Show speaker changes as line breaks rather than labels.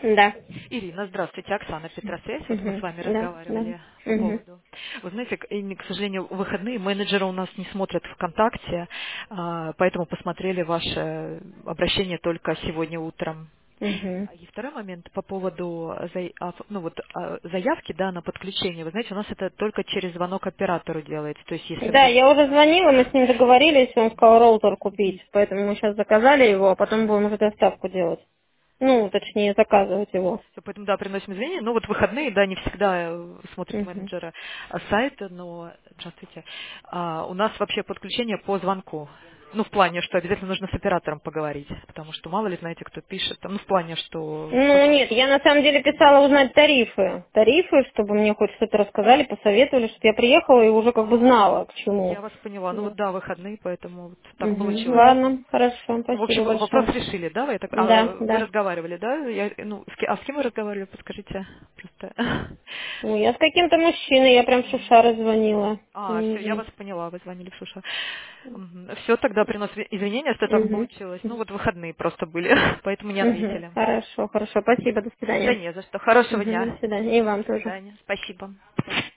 Да.
Ирина, здравствуйте, Оксана, Петросвязь. Вот мы с
Угу.
вами
Да, да.
разговаривали по
Угу.
поводу... Вы знаете, к сожалению, в выходные менеджеры у нас не смотрят ВКонтакте, поэтому посмотрели ваше обращение только сегодня утром.
Угу.
И второй момент по поводу заявки, да, на подключение. Вы знаете, у нас это только через звонок оператору делается. То есть если
Да,
вы...
я уже звонила, мы с ним договорились, он сказал роутер купить, поэтому мы сейчас заказали его, а потом будем уже доставку делать. Ну, точнее, заказывать его.
Поэтому, да, приносим извинения. Ну, вот выходные, да, не всегда смотрят
Угу.
менеджеры сайта, но, здравствуйте, у нас вообще подключение по звонку. Ну, в плане, что обязательно нужно с оператором поговорить, потому что мало ли, знаете, кто пишет. Ну, в плане, что...
Ну, нет, я на самом деле писала узнать тарифы. Тарифы, чтобы мне хоть что-то рассказали, посоветовали, чтобы я приехала и уже как бы знала, к чему.
Я вас поняла. Ну, вот,
Вот.
да, выходные, поэтому вот так
Угу.
получилось.
Ладно, хорошо,
Ну, в общем,
спасибо
вопрос
большое.
решили, да?
Да,
Вы
да.
разговаривали, да? А с кем вы разговаривали, подскажите? Просто...
Ну, я с каким-то мужчиной, я прям Шушара звонила.
Все, я вас поняла, вы звонили в Шуша. Все, тогда приносим извинения, что так
Угу.
получилось. Ну, вот выходные просто были, поэтому не
Угу.
ответили.
Хорошо, хорошо, спасибо, до
Да
свидания.
не за что. Хорошего
Угу.
дня.
До свидания, и вам
До
тоже.
свидания. Спасибо.